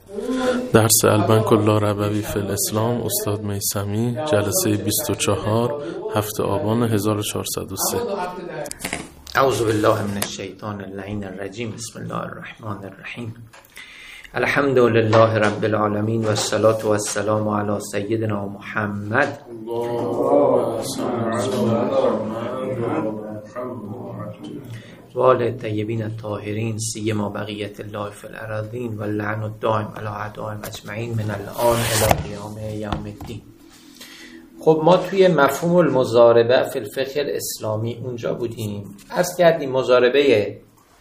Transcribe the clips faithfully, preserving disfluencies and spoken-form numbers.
درس البنک اللاربوی فی الاسلام استاد میثمی، جلسه بیست و چهار، هفته آبان هزار و چهارصد و سه. اعوذ بالله من الشیطان اللعین الرجیم. بسم الله الرحمن الرحیم. الحمد لله رب العالمین و الصلاة و السلام علی سیدنا محمد و آل الطیبین الطاهرین سیما بقیت الله فی الارضین و اللعن الدائم علی اعدائهم اجمعین من الان الی قیام یوم الدین. خب ما توی مفهوم المضاربه فی الفقه الاسلامی اونجا بودیم. عرض کردیم مضاربه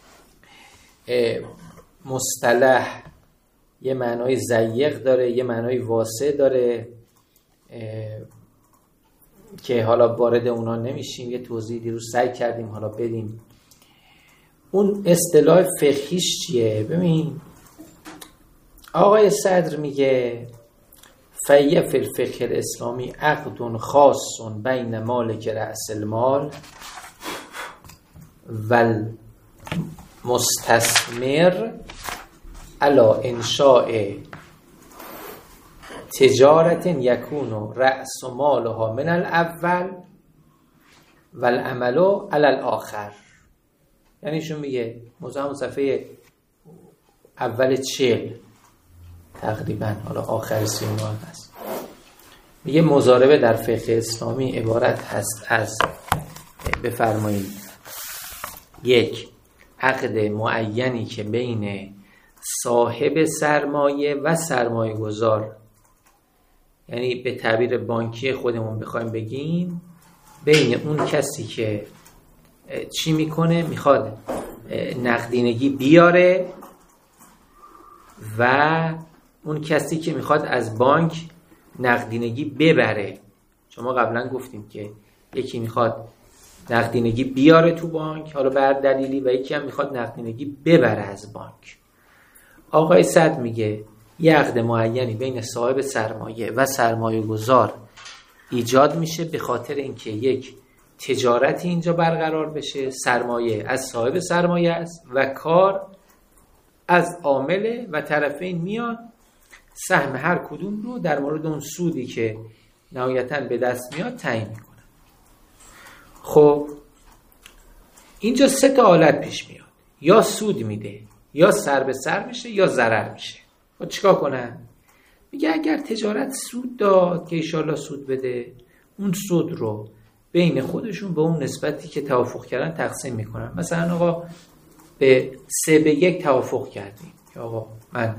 مصطلح یه معنای ضیق داره، یه معنای واسع داره که حالا وارد اونا نمیشیم. یه توضیحی رو سعی کردیم حالا بدیم. اون اصطلاح فقهیش چیه؟ ببین آقای صدر میگه فیه فی الفقه الاسلامی عقد خاص بین مالک رأس المال و المستثمر علی انشاء تجارت یکون رأس مالها من الاول و العمل علی الاخر. یعنی شون میگه موضوع صفحه اول چهل تقریبا، حالا آخر سی و نه هست. میگه مضاربه در فقه اسلامی عبارت هست از بفرمایید یک عقد معینی که بین صاحب سرمایه و سرمایه گذار، یعنی به تعبیر بانکی خودمون بخوایم بگیم بین اون کسی که چی میکنه، میخواد نقدینگی بیاره و اون کسی که میخواد از بانک نقدینگی ببره. شما قبلا گفتیم که یکی میخواد نقدینگی بیاره تو بانک حالا بر دلیلی و یکی هم میخواد نقدینگی ببره از بانک. آقای صد میگه یه عقد معینی بین صاحب سرمایه و سرمایه گذار ایجاد میشه به خاطر اینکه یک تجارتی اینجا برقرار بشه، سرمایه از صاحب سرمایه است و کار از عامل و طرفین میان سهم هر کدوم رو در مورد اون سودی که نهایتاً به دست میاد تعیین میکنن. خب اینجا سه تا حالت پیش میاد، یا سود میده، یا سر به سر میشه، یا ضرر میشه. خب چیکار کنن؟ میگه اگر تجارت سود داد که ایشالله سود بده، اون سود رو بین خودشون به اون نسبتی که توافق کردن تقسیم میکنن. مثلا آقا به سه به یک توافق کردیم که آقا من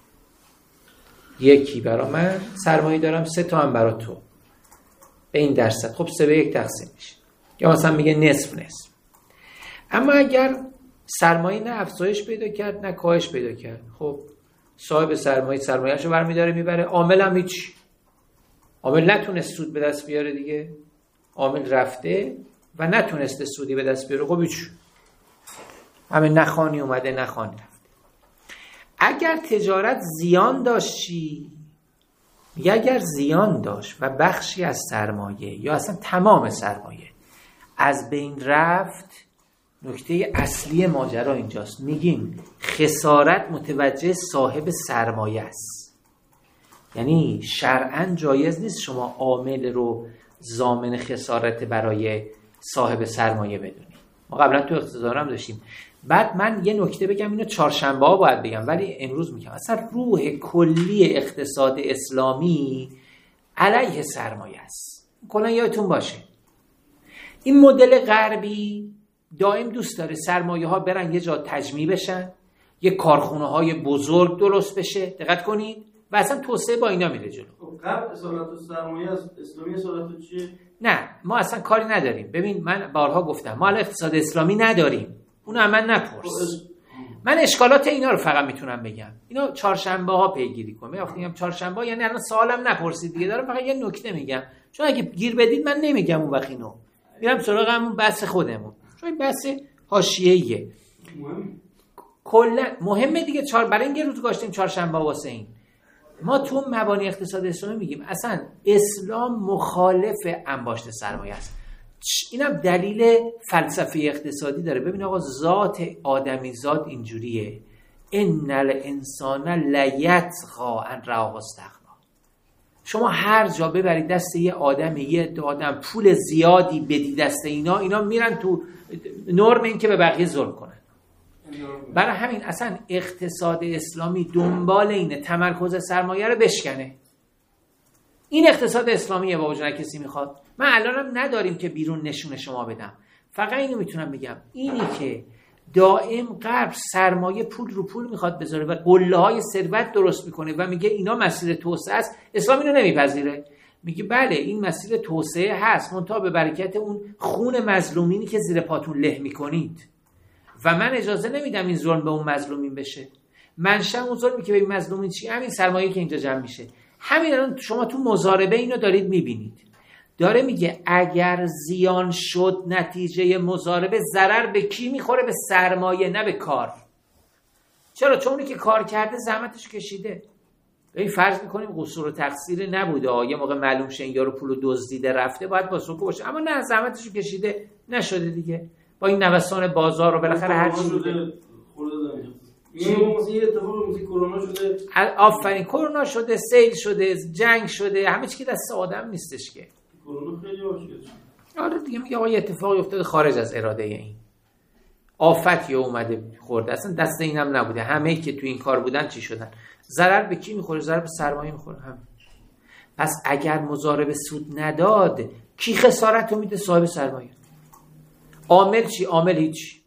یکی برا من سرمایه دارم، سه تا هم برا تو به این درصد. خب سه به یک تقسیم میشه. یا مثلا میگه نصف نصف. اما اگر سرمایه نه افزایش پیدا کرد نه کاهش پیدا کرد، خب صاحب سرمایه سرمایه‌اشو برمی‌داره میبره، عامل هم هیچ، عامل نتونست سود به دست بیاره دیگه، عامل رفته و نتونسته سودی به دست بیاره، خب هیچ، همه نخوانی اومده نخوانی رفته. اگر تجارت زیان داشت چی؟ میگه اگر زیان داشت و بخشی از سرمایه یا اصلا تمام سرمایه از بین رفت، نکته اصلی ماجرا اینجاست. میگیم خسارت متوجه صاحب سرمایه است. یعنی شرعاً جایز نیست شما عامل رو ضامن خسارت برای صاحب سرمایه بدونید. ما قبلا تو اقتصاد هم داشتیم. بعد من یه نکته بگم، اینو چهارشنبه ها باید بگم ولی امروز میگم، اصلا روح کلی اقتصاد اسلامی علیه سرمایه است. کلا یادتون باشه این مدل غربی دائم دوست داره سرمایه ها برن یه جا تجمیع بشن، یه کارخونه های بزرگ درست بشه، دقت کنید، و اصلا توسعه با اینا میره جلو. قبل اصالت سرمایه اسلامی اصالت چیه؟ نه ما اصلا کاری نداریم. ببین من بارها گفتم ما اقتصاد اسلامی نداریم، اونو هم من نپرس. من اشکالات اینا رو فقط میتونم بگم. اینا چهارشنبه ها پیگیری کن. میگم چهارشنبه ها، یعنی الان سوالم نپرسید دیگه، دارم فقط یه نکته میگم، چون اگه گیر بدید من نمیگم اون وقت اینو میرم سراغ همون بحث خودمون، چون بحث حاشیه‌ایه. کلا مهمه دیگه. چهار برای اینکه روز گذاشتیم چهارشنبه واسه این ما تو مبانی اقتصاد اسلامی میگیم اصلا اسلام مخالف انباشت سرمایه است. اینم دلیل فلسفه اقتصادی داره. ببین آقا ذات آدمی ذات اینجوریه، ان الانسان لیطغی ان رآه استغنی. شما هر جا ببرید دست یه آدم یه آدم پول زیادی بدی دست اینا، اینا میرن تو نرم این که به بقیه ظلم کنن. برای همین اصلا اقتصاد اسلامی دنبال اینه تمرکز سرمایه رو بشکنه. این اقتصاد اسلامیه بابا جان. کسی میخواد، من الانم نداریم که بیرون نشون شما بدم، فقط اینو میتونم بگم، اینی که دائم غرب سرمایه پول رو پول میخواد بذاره و قله های ثروت درست میکنه و میگه اینا مسیر توسعه است، اسلام اینو نمیپذیره. میگه بله این مسیر توسعه هست، منتها به برکت اون خون مظلومینی که زیر پاتون له میکنید و من اجازه نمیدم این ظلم به اون مظلومین بشه. منشأ اون ظلمی که به این مظلومین چی؟ همین سرمایه که اینجا جمع میشه. همین الان شما تو مضاربه اینو دارید میبینید، داره میگه اگر زیان شد نتیجه مضاربه، ضرر به کی میخوره؟ به سرمایه، نه به کار. چرا؟ چون اونی که کار کرده زحمتش کشیده. این فرض میکنیم قصور و تقصیر نبوده، یه موقع معلوم شه این یارو پولو دزدیده رفته باید با سکو باشه، اما نه، زحمتش کشیده، نشده دیگه. با این نوسان بازار و بالاخره هر چی بوده. یه اتفاقی مثل کرونا شده. آفرین، کرونا شده، سیل شده، جنگ شده، همه چی که دست آدم نیستش که. کرونا خیلی واقعیه. آره دیگه، میگه آقا یه اتفاقی افتاده خارج از اراده این. آفتی اومده خورده، اصلا دست اینم نبوده. همه که تو این کار بودن چی شدن؟ ضرر به کی میخوره؟ ضرر به سرمایه میخوره هم. پس اگر مضاربه سود نداد، کی خسارت رو میده؟ صاحب سرمایه. عامل چی؟ عامل هیچ.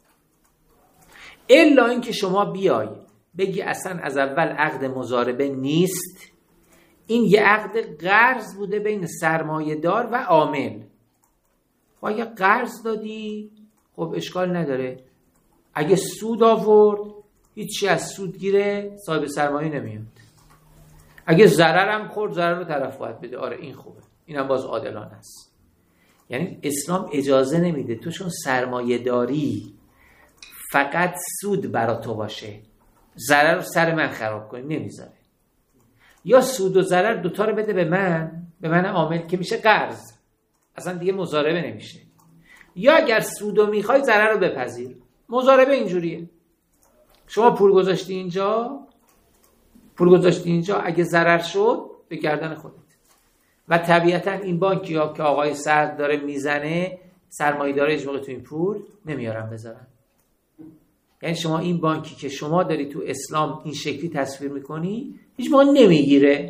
الا اینکه شما بیای بگی اصلا از اول عقد مضاربه نیست، این یه عقد قرض بوده بین سرمایه دار و عامل. خب اگه قرض دادی خب اشکال نداره، اگه سود آورد هیچی از سود گیره صاحب سرمایه نمیاد. اگه ضرر هم خورد ضرر رو طرف باید بده. آره این خوبه، اینم باز عادلانه است. یعنی اسلام اجازه نمیده تو چون سرمایه داری فقط سود برا تو باشه، ضرر رو سر من خراب کنی، نمیذاره. یا سود و ضرر دوتا رو بده به من، به من عامل که میشه قرض، اصلا دیگه مضاربه نمیشه. یا اگر سود رو میخوای ضرر رو بپذیر. مضاربه اینجوریه، شما پول گذاشتی اینجا، پول گذاشتی اینجا، اگه ضرر شد به گردن خودت. و طبیعتا این بانکی ها که آقای سعد داره میزنه، سرمایه‌دار هیچ موقع تو این پول نمیارن بذارن. یعنی شما این بانکی که شما داری تو اسلام این شکلی تصویر میکنی هیچ موقع نمیگیره.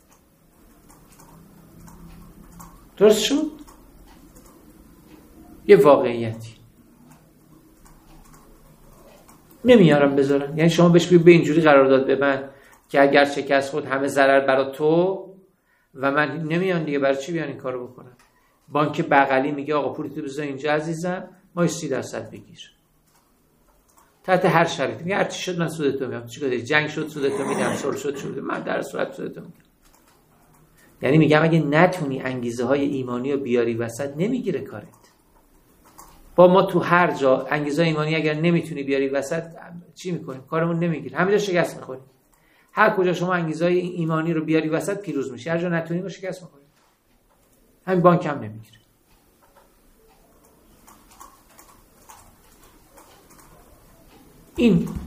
درست شد؟ یه واقعیتی نمیارم بذارن. یعنی شما بهش بگید به اینجوری قرارداد ببند که اگر شکست خود همه ضرر برای تو و من نمیان دیگه، برای چی بیان این کارو بکنن؟ بانک بغلی میگه آقا پولتو بذار اینجا عزیزم، ما سی درصد بگیر تحت هر شرایطی. میگه هر چی شد من سودتو میدم. چیکار داری؟ جنگ شد سودتو میدم، سر شد شد من در صورت سودتو میدم. یعنی میگم اگه نتونی انگیزه های ایمانی رو بیاری وسط نمیگیره کارت. با ما تو هر جا انگیزه ایمانی اگر نمیتونی بیاری وسط چی میکنیم؟ کارمون نمیگیره، همینجا شکست میخوریم. هر کجا شما انگیزه های ایمانی رو بیاری وسط پیروز میشی، هر جا نتونی با شکست میخوری. همین بانک هم نمیگیره. این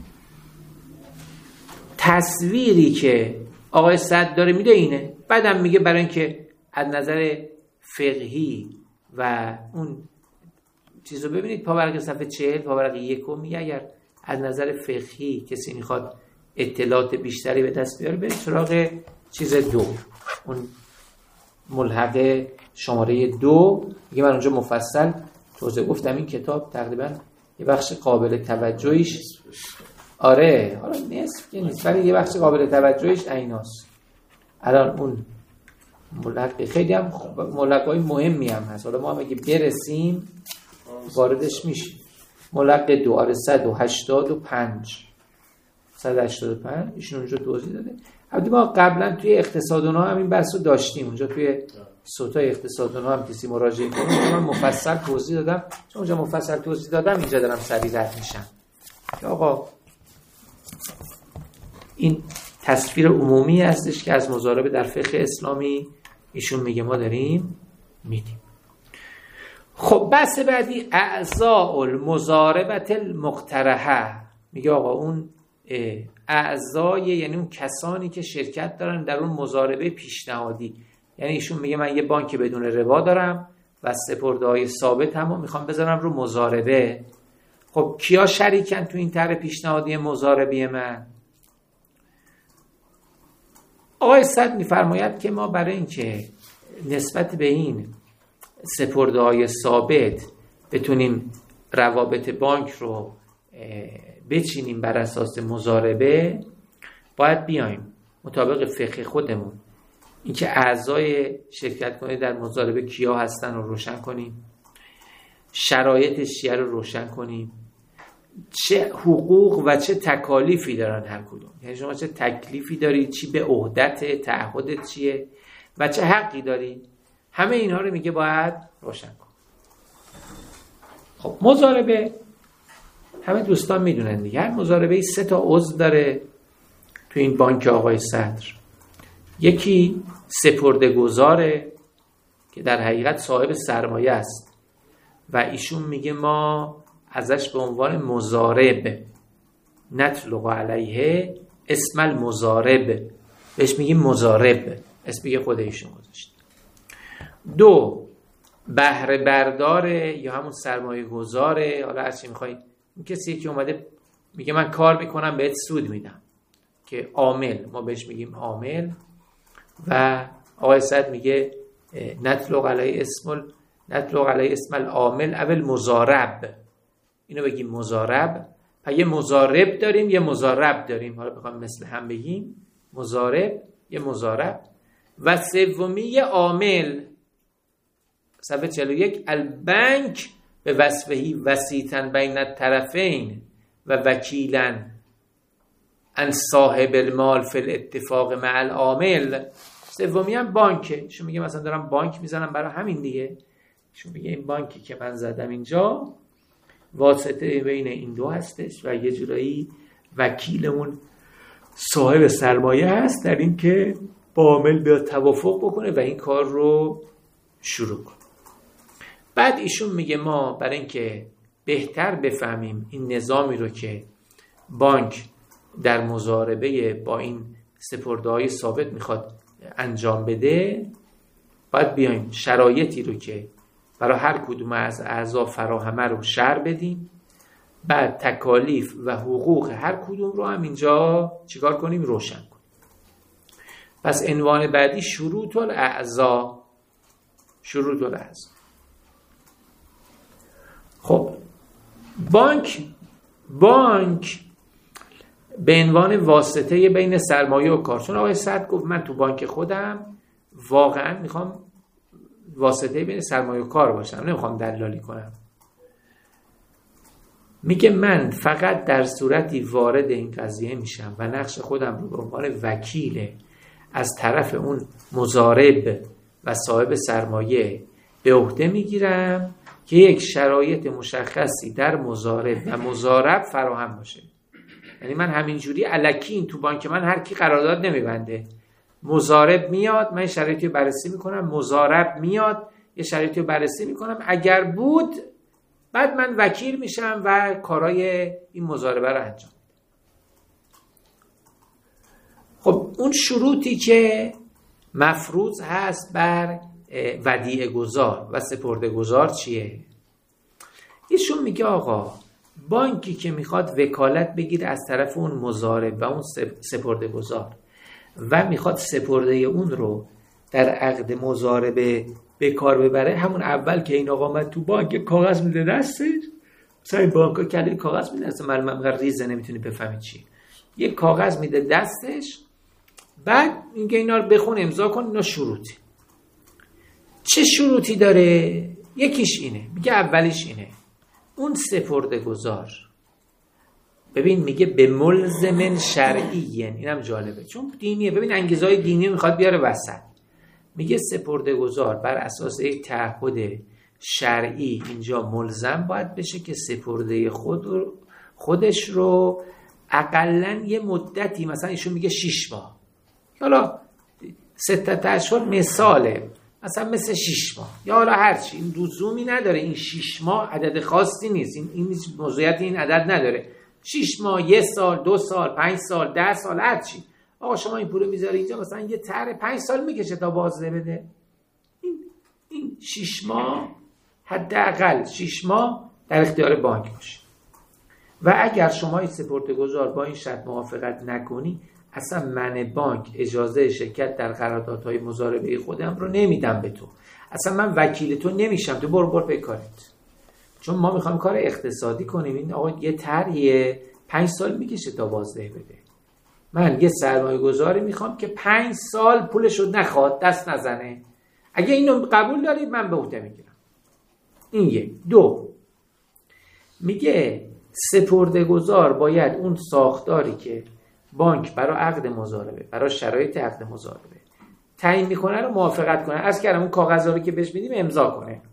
تصویری که آقای سعد داره میده اینه. بعدم میگه برای اینکه از نظر فقهی و اون چیزو ببینید، پاورق صفحه چهل پاورق یکو میگه اگر از نظر فقهی کسی میخواد اطلاعات بیشتری به دست بیاره برید سراغ چیز دو، اون ملحق شماره دو میگه. من اونجا مفصل توضیح گفتم این کتاب تقریبا یه بخش قابل توجهیش، آره حالا نصف که نیست ولی یه بخش قابل توجهیش ایناست. الان اون ملحق خیلی هم ملحقای مهمی هم هست، حالا ما هم اگه برسیم واردش میشیم. ملحق دو، آره صد و هشتاد و پنج صد و هشتاد و پنج ایشون اونجا توضیح داده. البته ما قبلا توی اقتصادونا هم این بحث رو داشتیم، اونجا توی صوتای اقتصادونا هم کسی مراجعه کنه من مفصل توضیح دادم. چون اونجا مفصل توضیح دادم اینجا دارم سریع رد میشم که آقا این تصویر عمومی هستش که از مضاربه در فقه اسلامی ایشون میگه ما داریم میدیم. خب بحث بعدی اعضاء المضاربه المقترحه، میگه آقا اون اعضای، یعنی اون کسانی که شرکت دارن در اون مضاربه پیشنهادی. یعنی ایشون میگه من یه بانک بدون ربا دارم و سپرده‌های ثابت هم میخوام بذارم رو مضاربه. خب کیا شریکن تو این طرح پیشنهادی مضاربی من؟ آقای صدر میفرماید که ما برای اینکه نسبت به این سپرده‌های ثابت بتونیم روابط بانک رو بچینیم بر اساس مضاربه، باید بیایم مطابق فقه خودمون اینکه اعضای شرکت کننده در مضاربه کیا هستن رو روشن کنیم، شرایطش چیه رو روشن کنیم، چه حقوق و چه تکالیفی دارن هر کدوم. یعنی شما چه تکلیفی داری، چی به عهدت، تعهدت چیه و چه حقی داری. همه اینها رو میگه باید روشن کن. خب مضاربه همه دوستان میدونن دیگه، هر مضاربه سه تا عضو داره تو این بانک آقای صدر. یکی سپرده گذاره که در حقیقت صاحب سرمایه است و ایشون میگه ما ازش به عنوان مضارب نطلق علیه اسم المضارب، بهش میگیم مضارب، اسم میگه خود ایشون گذاشت. دو بهره برداره یا همون سرمایه گذاره، حالا هرچی میخوایی، این کسی که اومده میگه من کار میکنم بهت سود میدم، که عامل، ما بهش میگیم عامل. و آقای صدر میگه نطلق علیه اسم نطلق علیه اسم العامل اول مضارب، اینو بگیم مضارب. پس یه مضارب داریم یه مضارب داریم، حالا بخوام مثل هم بگیم مضارب یه مضارب. و سومی یه عامل. صفحه چهل و یک البنک به وصفهی وسیطن بین الطرفین و وکیلن ان صاحب المال فی الاتفاق مع العامل. سومی هم بانکه. شما میگه مثلا دارم بانک میزنم برای همین دیگه، شما میگه این بانکی که من زدم اینجا واسطه بین این دو هستش و یه جورایی وکیلمون صاحب سرمایه هست در این که با عامل بیاد توافق بکنه و این کار رو شروع کنه. بعد ایشون میگه ما برای اینکه بهتر بفهمیم این نظامی رو که بانک در مضاربه با این سپرده‌های ثابت میخواد انجام بده، باید بیایم شرایطی رو که برای هر کدوم از اعضا فراهمه رو شرح بدیم، بعد تکالیف و حقوق هر کدوم رو هم اینجا چیکار کنیم؟ روشن کنیم. پس عنوان بعدی شروط الاعضا. شروط الاعضا. خب بانک بانک به عنوان واسطه بین سرمایه و کار، چون آقای صدر گفت من تو بانک خودم واقعا میخوام واسطه بین سرمایه و کار باشم، نمیخوام دلالی کنم. میگه من فقط در صورتی وارد این قضیه میشم و نقش خودم رو به عنوان وکیل از طرف اون مضارب و صاحب سرمایه به عهده میگیرم که یک شرایط مشخصی در مضارب و مضارب فراهم باشه. یعنی من همینجوری الکی این تو بانک من هر کی قرارداد نمیبنده، مضارب میاد من شرایطی رو بررسی میکنم، مضارب میاد یه شرایطی رو بررسی میکنم، اگر بود بعد من وکیل میشم و کارهای این مضاربه رو انجام میدم. خب اون شروطی که مفروض هست بر ودیعه گذار و سپرده گذار چیه؟ ایشون میگه آقا بانکی که میخواد وکالت بگیره از طرف اون مضارب و اون سپرده گذار و میخواد سپرده اون رو در عقد مضاربه به کار ببره، همون اول که این آقا من تو بانک کاغذ میده دستش، مثلا این بانک‌ها کلی کاغذ میده، اصلا معلومه ریزه نمیتونی بفهمی چی، یک کاغذ میده دستش، بعد میگه اینا رو بخون امضا کن، اینا شروطی. چه شروطی داره؟ یکیش اینه، میگه اولیش اینه، اون سپرده گذار ببین میگه به ملزم شرعی، اینم جالبه چون دینیه، ببین انگیزهای دینی میخواد بیاره وسط. میگه سپرده گذار بر اساس یک تعهد شرعی اینجا ملزم باید بشه که سپرده خود رو خودش رو اقلن یه مدتی، مثلا ایشون میگه شیش ماه، حالا ستت اشهر مثاله، مثلا مثل شیش ماه یا حالا هرچی، این لزومی نداره، این شیش ماه عدد خاصی نیست، این این موضوعیت این عدد نداره، شش ماه، یک سال، دو سال، پنج سال، ده سال، هر چی. آقا شما این پولو میذاری اینجا، مثلا یه طرح پنج سال میکشه تا بازده بده. این این شش ماه حداقل شش ماه در اختیار بانک باشه. و اگر شما این سپرده‌گذار با این شرط موافقت نکنی، اصلا من بانک اجازه شرکت در قراردادهای مضاربه خودم رو نمیدم به تو. اصلا من وکیل تو نمیشم، تو برو برو به کارت. چون ما میخوایم کار اقتصادی کنیم. این آقا یه طرحیه پنج سال میکشه تا بازده بده. من یه سرمایه گذاری میخوام که پنج سال پولشو نخواد، دست نزنه. اگه اینو قبول دارید من به عهده میگیرم. این یک. دو، میگه سپرده‌گذار باید اون ساختاری که بانک برای عقد مضاربه، برای شرایط عقد مضاربه تعیین میکنه رو موافقت کنه. از کردم اون کاغذا رو که بهش میدیم امضا کنه.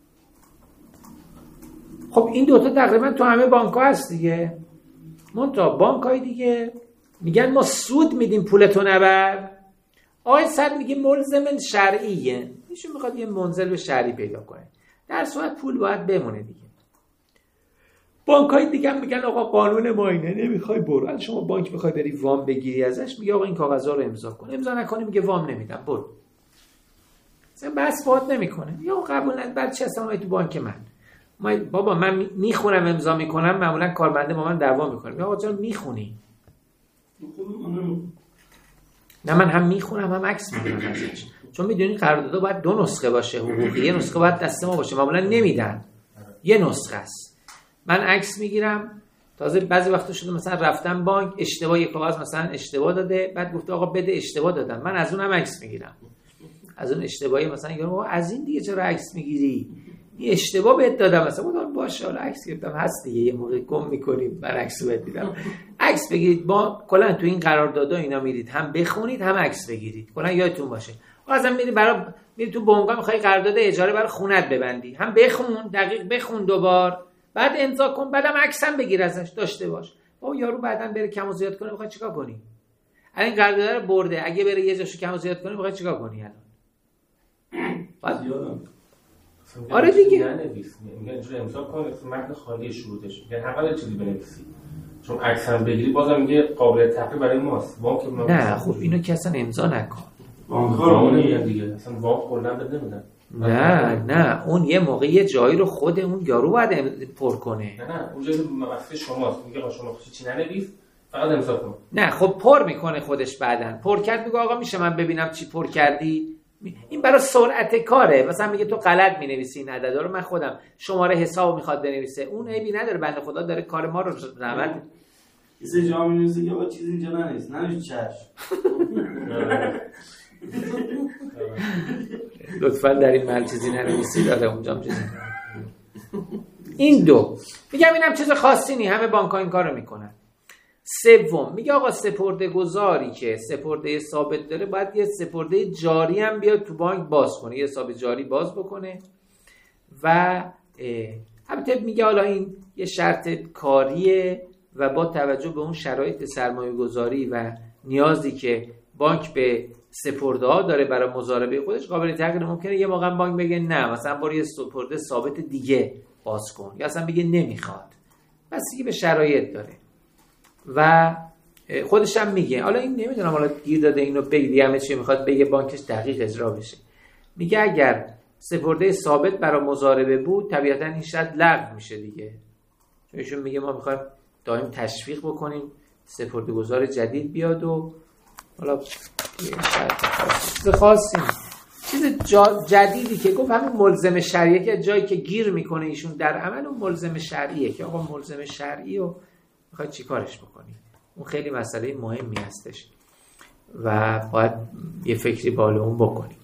خب این دوتا تقریبا تو همه بانک ها هست دیگه. منتها بانک های دیگه میگن ما سود میدیم پولتو نبر. آقای صد میگه ملزم شرعیه. ایشون میخواد یه منزل به شرعی پیدا کنه. در صورت پول باید بمونه دیگه. بانک های دیگه میگن آقا قانون ما اینه، نمیخوای برو. الان شما بانک میخوای بری وام بگیری ازش، میگه آقا این کاغذا رو امضا کن. امضا نکنی میگه وام نمیدم، برو. مثلا بس فوت نمیکنه. یا قبول نداره. بعد چه اصلا تو بانک من ما بابا من میخونم امضا میکنم، معمولا کارمنده با من دعوا میکنه. آقا جان میخونی؟ نه من هم میخونم هم عکس میگیرم ازش. چون میدونی قرارداد باید دو نسخه باشه حقوقی، یه نسخه باید دست ما باشه، معمولا نمیدن، یه نسخه است. من عکس میگیرم. تازه بعضی وقتا شده مثلا رفتم بانک اشتباه یک کاغذ مثلا اشتباه داده، بعد گفته آقا بده اشتباه دادم، من از اونم عکس میگیرم. از اون اشتباهی مثلا یارو از این دیگه چرا عکس میگیری؟ این اشتباه بهت دادم. مثلا گفتم باشه حالا عکس گرفتم، هست دیگه، یه موقع گم میکنیم، من عکسو بهت میدم. عکس بگیرید. با کلا تو این قراردادها اینا میرید هم بخونید هم عکس بگیرید، کلا یادتون باشه. مثلا میری برای میری تو بنگاه میخوای قرارداد اجاره برای خونت ببندی، هم بخون دقیق بخون دوبار، بعد امضا کن، بعدم عکس هم بگیر ازش داشته باش. بابا یارو بعدن بره کم و زیاد کنه، میخواد چیکار کنی؟ الان این قرارداد رو برده، اگه بره یه جاشو کم و زیاد کنه میخواد چیکار کنی الان؟ بعد آره دیگه ننویس، میگن اینجوری امضا کن، متن خالی شروطش میگن حق چیزی بنویسی، چون عکس هم بگیری بازم میگه قابل تغییر برای ماست. بانک نه خب اینو که اصلا امضا نکن. بانک‌ها نمیگن دیگه، اصلا وام کلا بد نمیدن. نه نه اون یه موقع یه جایی رو خود اون یارو باید پر کنه. نه نه اون جایی مسئله شماست، میگه شما چی ننویس فقط امضا کن. نه خب پر میکنه خودش، بعدن پر کرد میگه آقا میشه من ببینم چی پر کردی؟ این برای سرعت کاره. مثلا میگه تو غلط مینویسی این عددا رو، من خودم شماره حساب میخواد بنویسه، اون عیبی نداره، بنده خدا داره کار ما رو زحمت یه جا می‌نویسی که با چیز اینجا ننویس، ننویس چشم. لطفاً در این محل چیزی ننویسی، داده اونجا چیزی. این دو میگم اینم چیز خاصی نی، همه بانک‌ها این کارو میکنن. سوم میگه آقا سپرده گذاری که سپرده ثابت داره باید یه سپرده جاری هم بیاد تو بانک باز کنه، یه حساب جاری باز بکنه. و البته میگه حالا این یه شرط کاریه و با توجه به اون شرایط سرمایه گذاری و نیازی که بانک به سپرده ها داره برای مضاربه خودش قابل تغییر. ممکنه یه موقع بانک بگه نه مثلا برو یه سپرده ثابت دیگه باز کن، یا اصلا بگه نمیخواد، بستگی به شرایط داره. و خودش هم میگه، حالا این نمیدونم حالا گیر داده اینو بگی همه چی میخواد بگه بانکش دقیق اجرا بشه. میگه اگر سپرده ثابت برای مضاربه بود طبیعتا این شرط لغو میشه دیگه، چون ایشون میگه ما میخوایم دائم تشویق بکنیم سپرده گذار جدید بیاد و حالا چیز خاصی چیز جدیدی که گفت همین ملزم شرعیه، که جایی که گیر میکنه ایشون در عمل اون ملزم شرعیه که آقا ملزم شرعی و میخواد چی کارش بکنی. اون خیلی مسئله مهمی هستش و باید یه فکری بالا اون بکنی.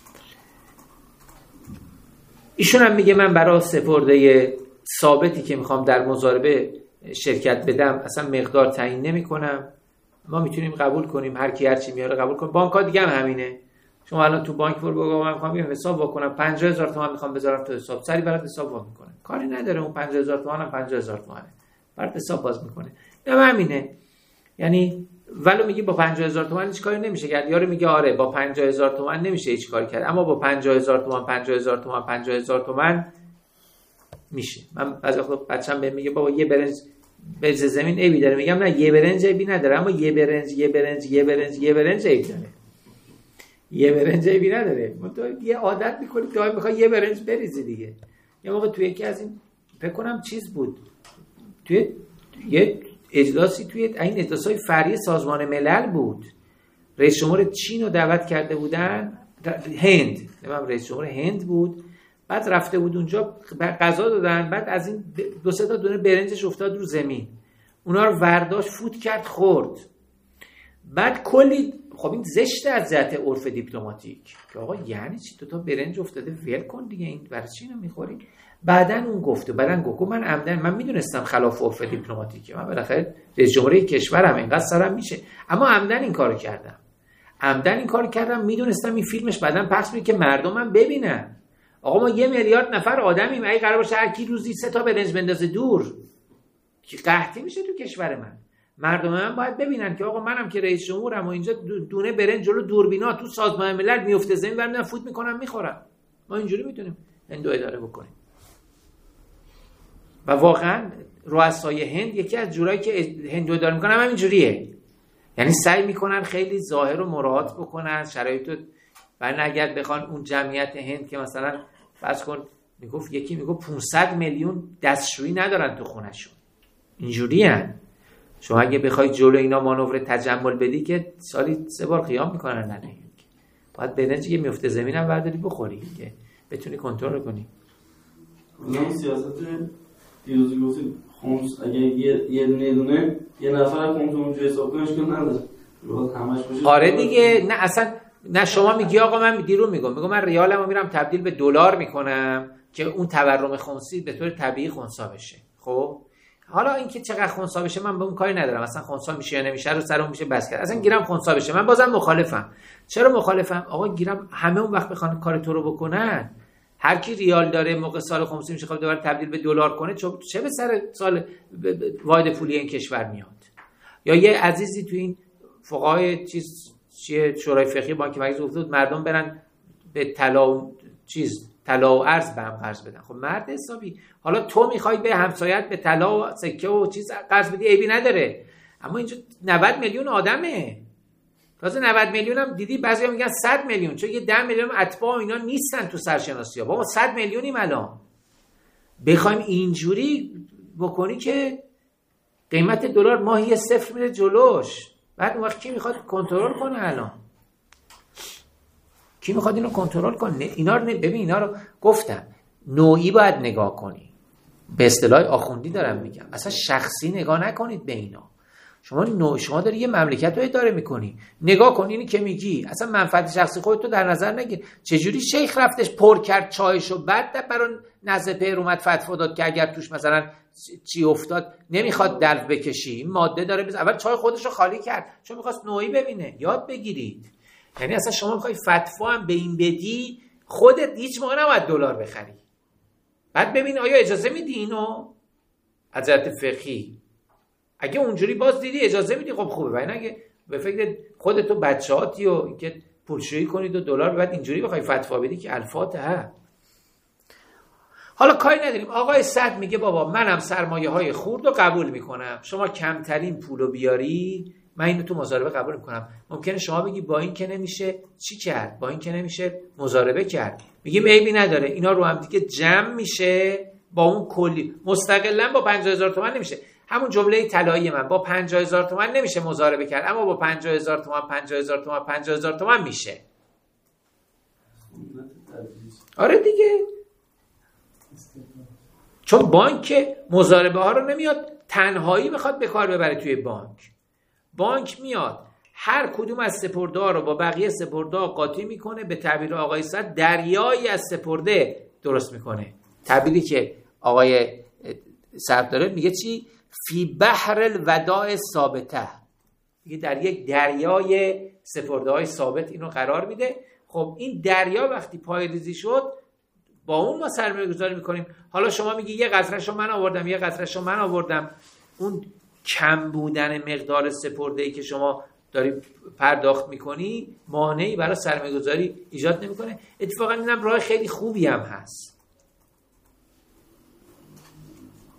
ایشون هم میگه من برای سپرده ثابتی که میخوام در مضاربه شرکت بدم اصلا مقدار تعیین نمی کنم، ما میتونیم قبول کنیم هر کی هر چی میاره قبول کنیم. بانک ها دیگه هم همینه. شما الان تو بانک برو بگو من میخوام یه حساب بکنم پنجاه هزار تومان میخوام بذارم تو حساب، سری برات حساب باز میکنه، کاری نداره اون پنجاه هزار تومان هم پنجاه هزار تومانه برات حساب باز میکنه. اینم همینه. یعنی ولو میگی با پنجاه هزار تومان هیچ کاری نمیشه کرد، یارو میگه آره با پنجاه هزار تومان نمیشه هیچ کاری کرد، اما با پنجاه هزار تومان پنجاه هزار تومان پنجاه هزار تومان میشه. من بعضی وقتا بچه‌م بهم میگه بابا یه برنج به زمین عیبی داره، میگم نه یه برنج عیبی نداره، اما یه برنج یه برنج یه برنج یه برنج عیب داره. یه برنج عیبی نداره. تو یه عادت میکنی تو میخوای یه برنج بریزی دیگه. یه موقع توی یکی از این فکر کنم چیز بود، توی یه اجلاسی توی این اجلاسای فرعی سازمان ملل بود، رئیس جمهور چین رو دعوت کرده بودن، هند، نمیدونم رئیس جمهور هند بود، بعد رفته بود اونجا غذا دادن، بعد از این دو سه تا دونه برنجش افتاد رو زمین، اونا رو ورداشت فوت کرد خورد. بعد کلی خب این زشته از جهت عرف دیپلماتیک که آقا یعنی چی، دو تا برنج افتاده ول کن دیگه، این برای چی اینو میخوری؟ بعدن اون گفته بعدن گفت من عمدن من میدونستم خلاف عرف دیپلماتیکه، من بالاخره رئیس جمهوری کشورم اینقدر سرم میشه، اما عمدن این کارو کردم، عمدن این کارو کردم، میدونستم این فیلمش بعدن پخش میشه که مردمم ببینن. آقا ما یه میلیارد نفر آدمیم، اگه قرار باشه هر کی روزی سه تا برنج بندازه دور که قحطی میشه تو کشور من. مردم من باید ببینن که آقا منم که رئیس جمهورم و اینجا دونه برنج جلو دوربینا تو سازمان ملل میفته زمین، برمیدارم فوت میکنم میخورم. ما اینجوری میتونیم هندو اداره بکنیم. و واقعا رؤسای هند یکی از جورایی که هندو اداره میکنن هم اینجوریه، یعنی سعی میکنن خیلی ظاهر و مراعات بکنن شرایطو، و اگر بخوان اون جمعیت هند که مثلا فرض کن میگفت یکی میگفت پانصد میلیون دستشویی ندارن تو خونه‌شون، اینجوریه. شما اگه بخوای جلو اینا مانور تجمل بدی که سالی سه بار قیام میکنن، نه نه باید برنجی که میفته زمینم برداری بخوری که بتونی کنترل کنی. این سیاست دیروزی گفتید خمس اگه یه یه دونه دونه یه نفر خمس اونجا حساب کنش که نداره همش بشه. آره دیگه، نه اصلا نه شما میگی آقا من دیرو میگم میگم من ریالمو میرم تبدیل به دلار میکنم که اون تورم خمسی به طور طبیعی خنثی بشه. خب حالا اینکه چقدر خنثی بشه من به اون کاری ندارم، اصلا خنثی میشه یا نمیشه رو سر اون میشه بس کرد، اصلا گیرم خنثی بشه من بازم مخالفم. چرا مخالفم؟ آقا گیرم همه اون وقت بخوان کار تو رو بکنن، هر کی ریال داره موقع سال خمسی میشه خب دوباره تبدیل به دلار کنه، چه به سر سال واحد پولی این کشور میاد؟ یا یه عزیزی تو این فقهای چیز چیه شورای فقهی بانک مرکزی گفته بود مردم برن به طلا چیز طلا و ارز به هم قرض بدن. خب مرد حسابی، حالا تو میخوای به همسایت به طلا و سکه و چیز قرض بدی عیبی نداره، اما اینجا نود میلیون آدمه، تازه نود میلیون هم دیدی بعضیا میگن صد میلیون، چون یه ده میلیون اتباع اینا نیستن تو سرشناسی‌ها، بابا صد میلیونیم الان. بخوایم اینجوری بکنی که قیمت دلار ماهی صفر میره جلوش، بعد اون وقت کی میخواد کنترل کنه؟ الان کی میخواد اینو کنترل کنه؟ اینا رو ببین، اینا رو گفتم نوعی باید نگاه کنی، به اصطلاح آخوندی دارم میگم، اصلا شخصی نگاه نکنید به اینا. شما نوع شما داری یه مملکت رو اداره میکنی، نگاه کن اینی که میگی اصلا منفعت شخصی خودت رو در نظر نگیر. چجوری شیخ رفتش پر کرد چایشو، بعد برای نزد پیر اومد فتوا داد که اگر توش مثلا چی افتاد نمیخواد دلو بکشی، این ماده داره بز... اول چای خودش رو خالی کرد چون میخواست نوعی ببینه. یاد بگیرید، یعنی اصلا شما میخوای فتوا هم به این بدی، خودت هیچ موقع نباید دلار بخری، بعد ببین آیا اجازه میدی اینو از جهت فقهی. اگه اونجوری باز دیدی اجازه میدی خب خوبه، ولی اگه به فکر خودت و بچه‌هاتی و اینکه پولشویی کنید و دلار بعد اینجوری بخوای فتوا بدی که الفاتحه. حالا کاری نداریم. آقای صد میگه بابا منم سرمایه‌های خرد رو قبول میکنم، شما کمترین پولو بیاری من اینو تو مضاربه قبول میکنم. ممکنه شما بگی با این که نمیشه چی کرد، با این که نمیشه مضاربه کرد. میگیم عیبی نداره، اینا رو هم دیگه جمع میشه با اون کلی، مستقلاً با پنجاه هزار تومان نمیشه. همون جمله طلایی من با پنجاه هزار تومان نمیشه مضاربه کرد، اما با پنجاه هزار تومان پنجاه هزار تومان پنجاه هزار تومان میشه. آره دیگه، چون بانک مضاربه ها رو نمیاد تنهایی بخواد به کار ببره توی بانک. بانک میاد هر کدوم از سپرده ها رو با بقیه سپرده ها قاطی میکنه، به تعبیر آقای صد دریایی از سپرده درست میکنه. تعبیری که آقای صد داره میگه چی؟ فی بحر الوداع ثابته، میگه در یک دریای سپرده های ثابت اینو قرار میده. خب این دریا وقتی پای ریزی شد با اون ما سرمایه گذاری میکنیم. حالا شما میگی یه قطره‌شو من آوردم یه قطره‌شو من آوردم، اون کم بودن مقدار سپرده‌ای که شما داری پرداخت میکنی مانعی برای سرمایه گذاری ایجاد نمیکنه. اتفاقا اینم راه خیلی خوبی هم هست.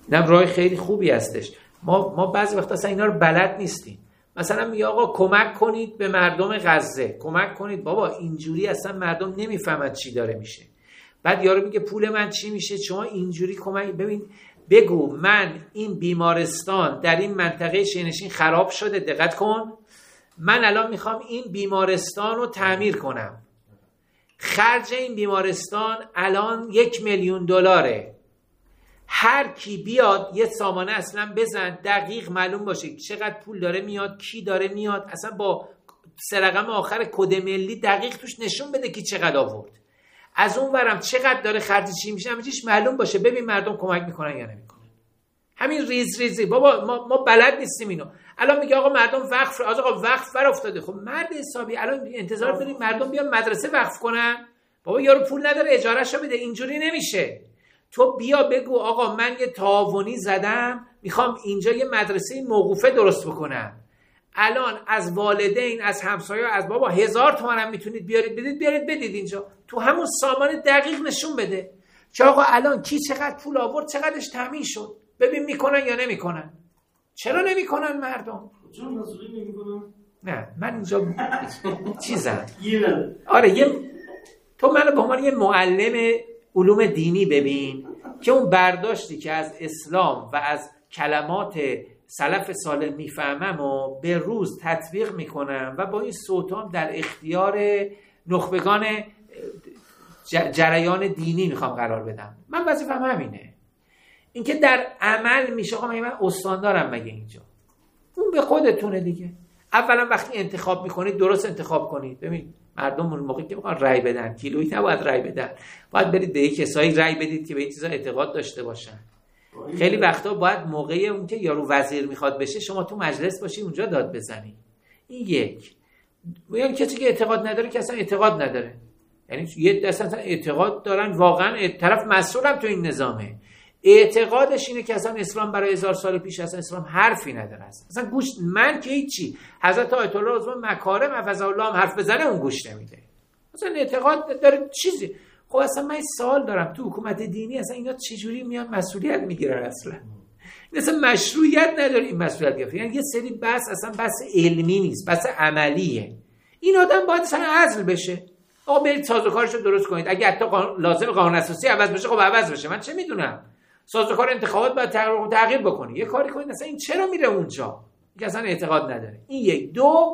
اینم راه خیلی خوبی هستش. ما ما بعضی وقتا اصلا اینا رو بلد نیستیم. مثلا میگه آقا کمک کنید به مردم غزه، کمک کنید. بابا اینجوری اصلا مردم نمیفهمن چی داره میشه. بعد یارو میگه پول من چی میشه، شما اینجوری کمک. ببین بگو من این بیمارستان در این منطقه شینشین خراب شده، دقت کن، من الان میخوام این بیمارستان رو تعمیر کنم، خرج این بیمارستان الان یک میلیون دلاره. هر کی بیاد یه سامانه اصلا بزن دقیق معلوم باشه چقدر پول داره میاد، کی داره میاد، اصلا با سه رقم آخر کد ملی دقیق توش نشون بده کی چقدر آورد، از اون ورم چقدر داره خرج چی میشه، همینش معلوم باشه. ببین مردم کمک میکنن یا نمیکنن. همین ریز ریزی بابا ما ما بلد نیستیم اینو. الان میگه آقا مردم وقف، آقا وقف بر افتاده. خب مرد حسابی الان انتظار داریم مردم بیان مدرسه وقف کنن؟ بابا یارو پول نداره اجارهشو بده، اینجوری نمیشه. تو بیا بگو آقا من یه تعاونی زدم میخوام اینجا یه مدرسه موقوفه درست بکنم، الان از والدین از همسایه از بابا هزار تومن هم میتونید بیارید بدید، بیارید بدید اینجا، تو همون سامان دقیق نشون بده که آقا الان کی چقدر پول آورد، چقدرش تامین شد. ببین میکنن یا نمیکنن. چرا نمیکنن مردم؟ چون مسئولی نمیکنن. نه من اینجا چیزم آره یه تو منو به عنوان یه معلم علوم دینی ببین که اون برداشتی که از اسلام و از کلمات سلف صالح میفهمم و به روز تطبیق میکنم و با این صوتام در اختیار نخبگان جریان دینی میخوام قرار بدم. من وظیفه‌م همینه. اینکه در عمل میشه آقا من استان دارم مگه اینجا؟ اون به خودتونه دیگه. اولا وقتی انتخاب میکنید درست انتخاب کنید. ببین مردم اون موقعی که میخوان رأی بدن کیلویی نباید رأی بدن، باید برید به کسایی رأی بدید که به این چیزا اعتقاد داشته باشن. خیلی وقتا باید موقعی اون که یارو وزیر میخواد بشه شما تو مجلس باشی اونجا داد بزنی. این یک. یعنی کسی که اعتقاد نداره که اصلا اعتقاد نداره، یعنی یه دسته اصلا اعتقاد دارن واقعا طرف مسئولم تو این نظامه، اعتقادش اینه که اصلا اسلام برای هزار سال پیش اصلا اسلام حرفی نداره، اصلا گوش من که هیچی. حضرت آیت الله عظما مکارم حفظه الله هم حرف بزنه اون گوش نمیده، اصلا اعتقاد داره چیزی. خب اصلا من سوال دارم تو حکومت دینی اصلا اینا چجوری میان مسئولیت میگیرن؟ اصلا این اصلا مشروعیت نداره این مسئولیت گرفتن. یعنی یه سری بحث اصلا بحث علمی نیست، بحث عملیه. این آدم باید اصلا عزل بشه. آقا برید سازوکارشو درست کنید. اگه حتی لازم قانون اساسی عوض بشه خب عوض بشه، من چه میدونم. سازوکار انتخابات باید تغییر بکنی، یه کاری کنید. اصلا این چرا میره اونجا که اصلا اعتقاد نداره؟ این یک. دو،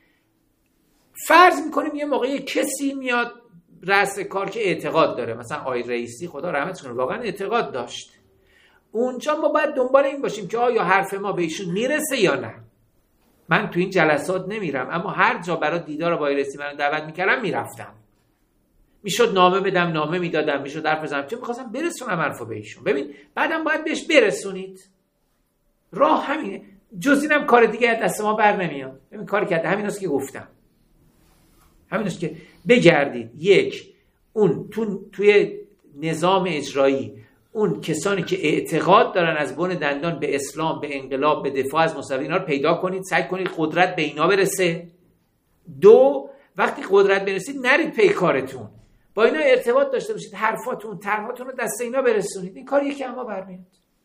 فرض میکنیم یه موقعی کسی میاد رأس کار که اعتقاد داره، مثلا آقای رئیسی خدا رحمتش کنه واقعا اعتقاد داشت، اونجا ما باید دنبال این باشیم که آیا حرف ما به ایشون میرسه یا نه. من تو این جلسات نمیرم، اما هر جا برای دیدار با رئیسی منو دعوت میکردم میرفتم. میشد نامه بدم نامه میدادم، میشد حرف بزنم، چون میخواستم برسونم حرفو به ایشون. ببین بعدم باید بهش برسونید. راه همینه، جز اینم کار دیگه دست ما بر نمیاد. ببین کاری کرده همیناست که گفتم، همیناست که بگردید. یک، اون تو توی نظام اجرایی اون کسانی که اعتقاد دارن از بن دندان به اسلام، به انقلاب، به دفاع از مصطفی، اینا رو پیدا کنید، سعی کنید قدرت به اینا برسه. دو، وقتی قدرت برسید نرید پی کارتون، با اینا ارتباط داشته باشید، حرفاتون طرحاتون رو دست اینا برسونید. این کاریه که اما برمیاد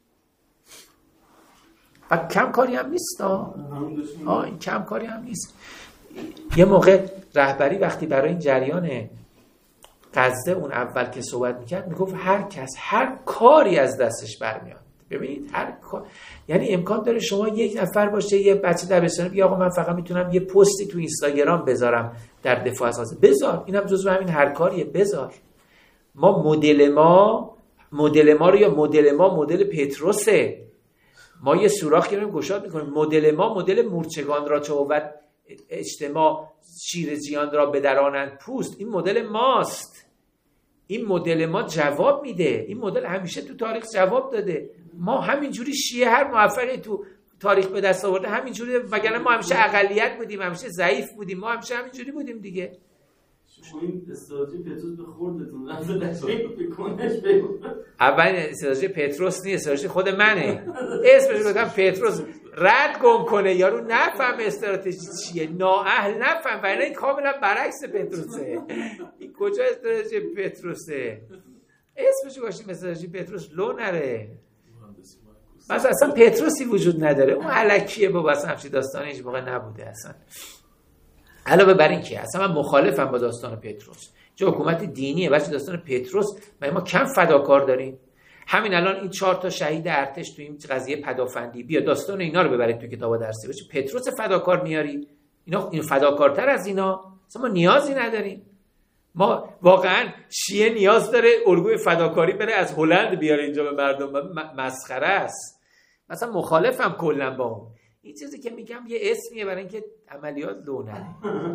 و کم کاری هم نیست. آه این کم کاری هم نیست. یه موقع رهبری وقتی برای این جریان غزه اون اول که صحبت میکرد میگفت هر کس هر کاری از دستش برمیاد. ببینید هر کار، یعنی امکان داره شما یک نفر باشه یه بچه دبستانی بگه آقا من فقط میتونم یه پستی تو اینستاگرام بذارم در دفاع از غزه، بذار. اینم جزو همین هر کاریه، بذار. ما مدل ما مدل ما رو یا مدل ما مدل پتروسه، ما یه سوراخ گیریم گشاد میکنیم. مدل ما مدل مورچگان را چوبت اجتماع شیر جیان را بدرانند پوست. این مدل ماست. این مدل ما جواب میده. این مدل همیشه تو تاریخ جواب داده. ما همینجوری شیعه هر موفقی تو تاریخ به دست آورده همینجوری، وگرنه ما همیشه اقلیت بودیم، همیشه ضعیف بودیم، ما همیشه همینجوری بودیم دیگه. شما این استراتژی پتروس به خوردتون رفته داشته بکنش بگو. اول استراتژی پتروس نیست، استراتژی خود منه. اسمش رو گفتم پتروس، رد گم کنه یارو، نفهم استراتژی چیه، نااهل نفهم، ولی این کاملا برعکس پتروسه. این کجا استراتژی پتروسه؟ اسمش رو گذاشتیم استراتژی پتروس، لو نره. مثلا اصلا پتروسی وجود نداره، اون الکیه بابا، اصلا همچین داستانی هیچ موقع نبوده اصلا. علاوه بر این که اصلا من مخالفم با داستان پتروس، چه حکومت دینیه بچه داستان پتروس، ما کم فداکار داریم. همین الان این چهار تا شهید ارتش تو این قضیه پدافندی، بیا داستان اینا رو ببرید تو کتابا درسی بشه، پتروس فداکار میاری، اینا این فداکارتر از اینا، اصلا ما نیازی نداریم. ما واقعا شیعه نیاز داره الگوی فداکاری بره از هلند بیاره اینجا به مردم؟ مسخره است. مثلا مخالفم کلا با اون. این چیزی که میگم یه اسمیه برای اینکه عملیات لو نره.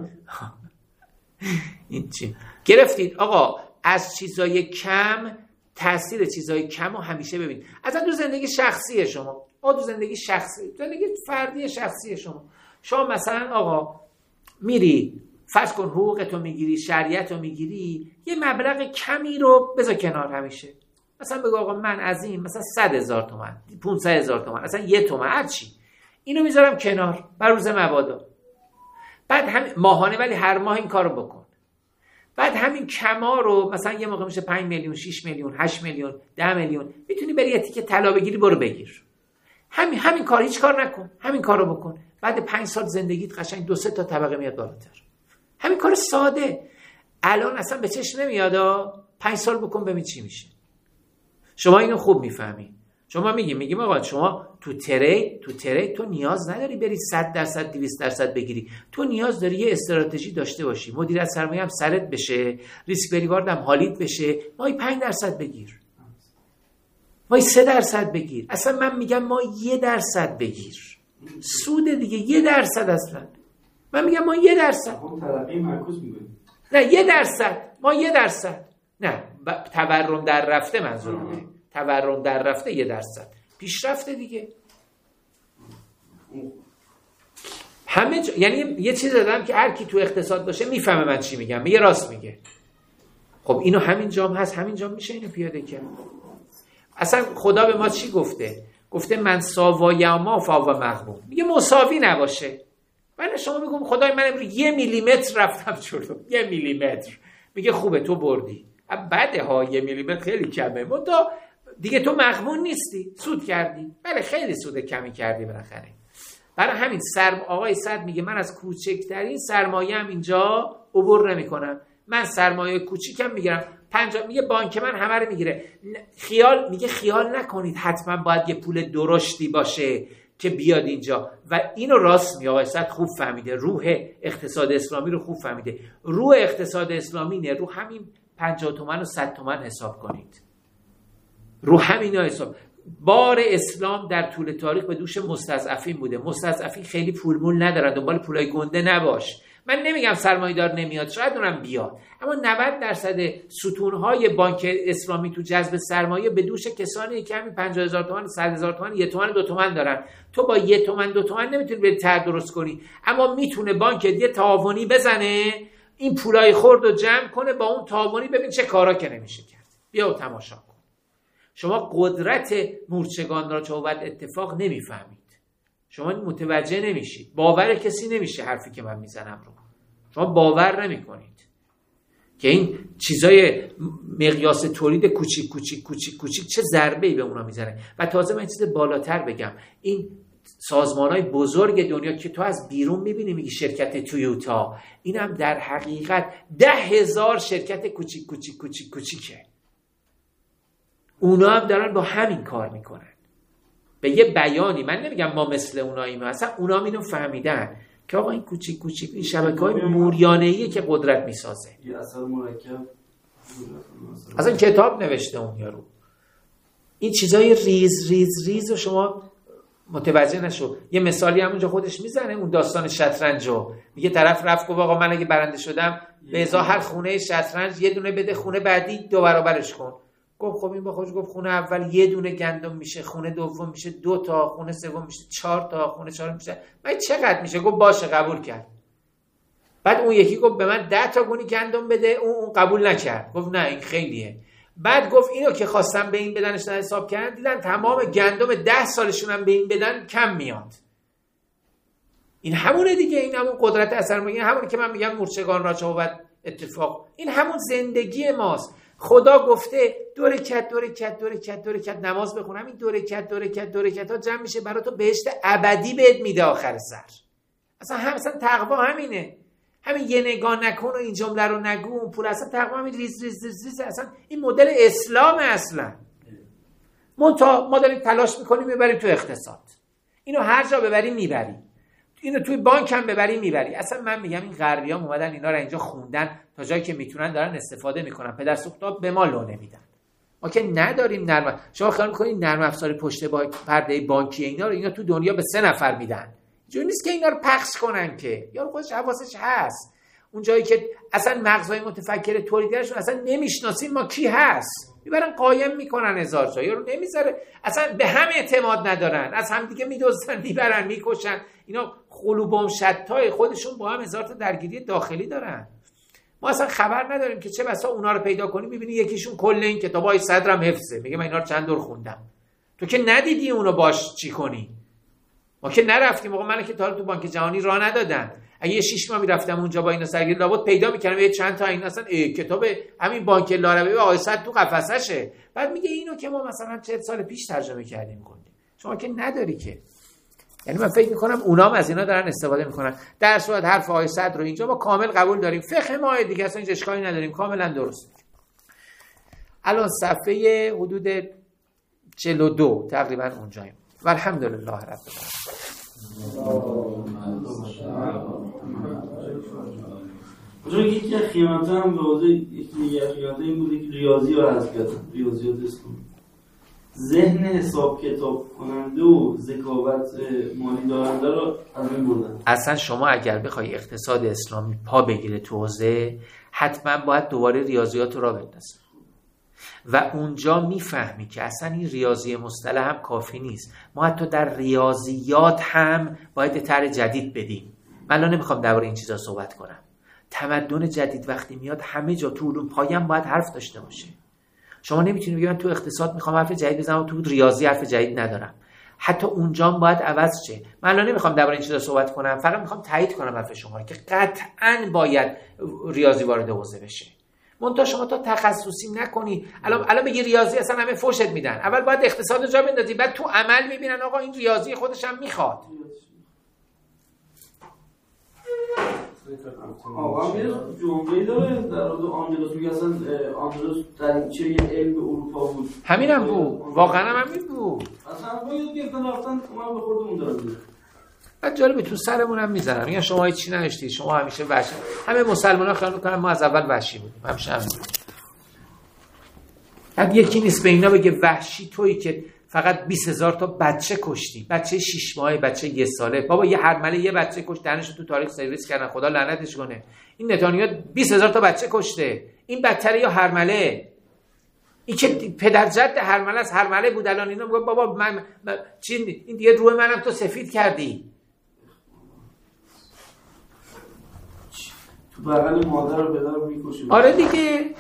این چی گرفتید آقا؟ از چیزای کم، تاثیر چیزای کم رو همیشه ببین. اصلا تو زندگی شخصی شما، آقا تو زندگی شخصی، زندگی فردی شخصی شما، شما مثلا آقا میری فرض کن حقوقتو میگیری، شریعتو میگیری، یه مبلغ کمی رو بذار کنار همیشه. مثلا بگو آقا من از این مثلا صد هزار تومان، پانصد هزار تومان، اصلا یه تومان هر چی، اینو میذارم کنار بر روز مبادا. بعد هم ماهانه، ولی هر ماه این کارو بکن. بعد همین کما رو مثلا یه موقع میشه پنج میلیون، شش میلیون، هشت میلیون، ده میلیون، میتونی بری یه تیکه طلا بگیری برو بگیر. همین همین کار، هیچ کار نکن، همین کارو بکن. بعد پنج سال زندگیت قشنگ دو سه تا طبقه میاد بالاتر. همین کار ساده. الان اصلا به چشم نمیاد، پنج سال بکن ببین چی میشه. شما اینو خوب میفهمی. شما میگیم میگیم آقا شما تو تری تو تری تو نیاز نداری بری صد درصد دویست درصد بگیری، تو نیاز داری یه استراتژی داشته باشی، مدیریت سرمایه هم سرت بشه، ریسک ریوارد هم حالیت بشه، مای پنج درصد بگیر، مای سه درصد بگیر. اصلا من میگم ما یه درصد بگیر، سود دیگه یه درصد. اصلا من میگم ما یه درصد ترقی معکوس میکنیم، نه یه درصد، ما یه درصد، نه تورم در رفته منظورمه، تورم در رفته یه درصد پیشرفته دیگه. همه جا... یعنی یه چیز دادم که هر کی تو اقتصاد باشه میفهمه من چی میگم، میگه راست میگه. خب اینو همین جام هست، همین جام میشه اینو پیاده کرد. اصلا خدا به ما چی گفته؟ گفته من ساوایما فاو مغبون، میگه مساوی نباشه. من شما میگم خدای من امروز یه میلیمتر رفتم جلو، یه میلیمتر، میگه خوبه تو بردی. بعد ها یه میلیمتر خیلی کمه، منتها دیگه تو مغبون نیستی، سود کردی. بله خیلی سود کمی کردی بالاخره. برای همین سرم آقای صد میگه من از کوچکترین سرمایه هم اینجا عبور نمیکنم، من سرمایه کوچیکم میگیرم. پنجاه میگه بانک من همه رو میگیره. خیال میگه خیال نکنید حتما باید یه پول درشتی باشه که بیاد اینجا. و اینو راست میگه آقای صد، خوب فهمیده، روح اقتصاد اسلامی رو خوب فهمیده. روح اقتصاد اسلامی نه رو همین پنجاه تومن و صد تومن حساب کنید، رو همینا حساب. بار اسلام در طول تاریخ به دوش مستضعفین بوده. مستضعفین خیلی پولمول ندارن، دنبال پولای گنده نباش. من نمیگم سرمایه‌دار نمیاد، شاید اونم بیاد، اما نود درصد ستونهای بانک اسلامی تو جذب سرمایه به دوش کسانی که همین پنجاه هزار تومان، صد هزار تومان، یک تومان، دو تومان دارن. تو با یک تومان دو تومان نمیتونی بری تر درست کنی، اما میتونه بانک یه تعاونی بزنه این پولای خرد رو جمع کنه، با اون تعاونی ببین چه کارا که نمیشه کرد. بیا و تماشا کن. شما قدرت مورچگان را چه وقت اتفاق نمیفهمید، شما متوجه نمیشید، باور کسی نمیشه حرفی که من میزنم رو، شما باور نمیکنید که این چیزای مقیاس تولید کوچیک کوچیک کوچیک کوچیک چه ضربه‌ای به اونا میزنه. و تازه من چیز بالاتر بگم، این سازمان‌های بزرگ دنیا که تو از بیرون می‌بینی میگی شرکت تویوتا، اینم در حقیقت ده هزار شرکت کوچیک کوچیک کوچیک کوچیکه. اونا هم دارن با همین کار میکنن به یه بیانی. من نمیگم ما مثل اوناییم، اصلا اونا هم اینو فهمیدن که آقا این کوچیک کوچیک این شبکه‌های موریانه‌ایه که قدرت میسازه. یه اثر مرکب اصلا کتاب نوشته اون یارو. این چیزای ریز ریز ریز رو شما متوجه نشو. یه مثالی همونجا خودش میزنه، اون داستان شطرنجو. میگه طرف رفت گفت آقا من اگه برنده شدم به ازای هر خونه شطرنج یه دونه بده، خونه بعدی دو برابرش کن. گفت خب این با خودش گفت خونه اول یه دونه گندم میشه، خونه دوم میشه دو تا، خونه سوم میشه چهار تا، خونه چهارم میشه من چقدر میشه؟ گفت باشه قبول کرد. بعد اون یکی گفت به من ده تا گونی گندم بده، اون اون قبول نکرد، گفت نه این خیلیه. بعد گفت اینو که خواستم به این بدنش حساب کردن، دیدن تمام گندم ده سالشون هم به این بدن کم میاد. این همونه دیگه، این همون قدرت اثر میگه، همونی که من میگم مورچگان را چه اتفاق، این همون زندگی ماست. خدا گفته دو رکعت دو رکعت دو رکعت دو رکعت نماز بخونم، این دو رکعت دو رکعت دو رکعت ها جمع میشه برای تو بهشت ابدی بهت میده آخر سر. اصلا هم اصلا تقوا همینه، همین یه نگاه نکن و این جمله رو نگو اون پول، اصلا تقوا همین ریز ریز ریز, ریز. اصلا این مدل اسلام اصلا. منتها ما داریم تلاش میکنیم میبریم تو اقتصاد، اینو هر جا ببری میبری، اینو توی بانک هم ببری میبری. اصلا من میگم این غربی‌ها اومدن اینا رو اینجا خوندن تا جایی که میتونن دارن استفاده میکنن، پدر سوختا به ما لو نمیدن. ما که نداریم نرم. شما خیال میکنید نرم افزار پشت با پرده بانکی اینا رو اینا تو دنیا به سه نفر میدن؟ جوری نیست که اینا رو پخش کنن که، یارو خودش حواسش هست. اون جایی که اصلا مغزای متفکر تولیدیشون اصلا نمیشناسیم ما کی هست، میبرن قایم میکنن هزار جا، یارو نمیذاره، اصلا به هم اعتماد ندارن، از هم دیگه میدزدن میبرن میکشن. اینا خلوبم شتای خودشون با هم هزار تا درگیری داخلی دارن. ما اصلا خبر نداریم که چه بسا اونا رو پیدا کنی میبینی یکیشون کل این کتابای صدرم حفظه، میگه من اینا رو چند دور خوندم. تو که ندیدی اونو باش چی کنی؟ ما که نرفتیم، آقا من که تا تو بانک جهانی راه ندادن. اگه یه شش ماه میرفتم اونجا با اینا سرگیری لابد پیدا میکردم یه چند تا این اصلا کتاب همین بانک لاروی و آقای صد تو قفسشه. بعد میگه اینو که ما مثلا چهل سال پیش ترجمه کردیم خوندیم، شما که نداری که. یعنی من فکر میکنم اونام از اینا دارن استفاده میکنن. در صورت حرف آقای صد رو اینجا ما کامل قبول داریم، فقه ما دیگه اصلا اینجا اشکالی نداریم، کاملا درست. الان صفحه حدود چهل و دو تقریبا اونجاییم. والحمدلله رب العالمین. اونجا یکی از خیانت هم به وضع یکی دیگر خیانت این بوده که ریاضی رو حذف کردن، ریاضیات اسلامی. ذهن حساب کتاب کننده و ذکاوت مالی دارنده رو از این بردن. اصلا شما اگر بخوای اقتصاد اسلامی پا بگیره تو حوزه، حتما باید دوباره ریاضیات رو را بندازی و اونجا میفهمی که اصلا این ریاضی مصطلح هم کافی نیست. ما حتی در ریاضیات هم باید طرح جدید بدیم. من الان نمیخوام درباره این چیزا صحبت کنم. تمدن جدید وقتی میاد همه جا تو علوم پایم باید حرف داشته باشه. شما نمیتونی بگی من تو اقتصاد میخوام حرف جدید بزنم و تو ریاضی حرف جدید ندارم. حتی اونجا هم باید عوض شه. من الان نمیخوام درباره این چیزا صحبت کنم، فقط میخوام تایید کنم حرف شما که قطعاً باید ریاضی وارد حوزه بشه. منتها شما تا تخصصی نکنی، الان الان بگی ریاضی اصلا همه فوشت میدن. اول باید اقتصاد رو جا بندازی، بعد تو عمل میبینن آقا این ریاضی خودش هم میخواد. آقا میره جمعه‌ای داره در مورد آنجلوس میگه اصلا آنجلوس در چه علم اروپا بود. همینم بود، واقعا هم همین بود. اصلا ما یاد گرفتن رفتن اونا به خودمون دارن. بعد جالبه تو سرمون هم میزنن، میگن شما هیچ چی نداشتید، شما همیشه وحشی. همه مسلمان‌ها خیال می‌کنن ما از اول وحشی بودیم، همیشه همین. بعد یکی نیست به اینا بگه وحشی تویی که فقط بیست هزار تا بچه کشتی، بچه شش ماهه، بچه یک ساله. بابا یه هرمله یه بچه کشت، دهنشو تو تاریخ سرویس کردن، خدا لعنتش کنه. این نتانیاهو بیست هزار تا بچه کشته، این بدتره یا هرمله؟ این که پدر جد هرمله است، هرمله بود. الان اینا میگن بابا من, من چی این دیگه روح منم تو سفید کردی. تو بغل مادر و پدر رو میکشه. آره دیگه.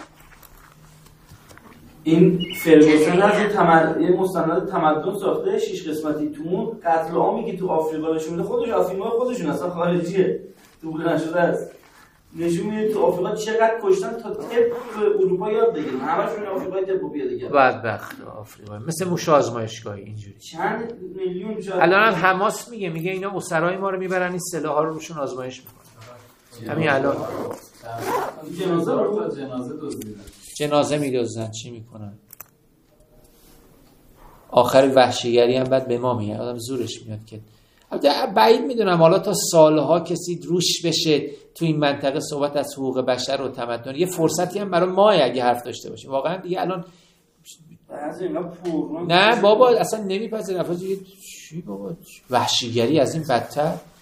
این فرگوسن از یه تمد... یه مستند تمدن ساخته شش قسمتی. تو اون قتل عامی که تو آفریقا نشون میده خودش آفریقا خودشون اصلا خارجیه، دوبله نشده است. نشون میده تو آفریقا چقدر کشتن تا طب اروپا یاد بگیرن. همشون آفریقای طب بیاد دیگه. بدبخت آفریقا مثل موش آزمایشگاهی اینجوری. چند میلیون جا الان هم حماس میگه میگه اینا اسرای ما رو میبرن این سلاح‌ها رو روشون آزمایش میکنن. همین الان جنازه رو جنازه دزدیدن. جنازه میدوزن چی میکنن؟ آخر وحشیگری هم بعد به ما میگن. آدم زورش میاد که البته بعید میدونم حالا تا سالها کسی روش بشه تو این منطقه صحبت از حقوق بشر و تمدن. یه فرصتی هم برای ما اگه حرف داشته باشیم واقعا دیگه الان نه بابا اصلا نمیپذیرم. چی بابا وحشیگری از این بدتر.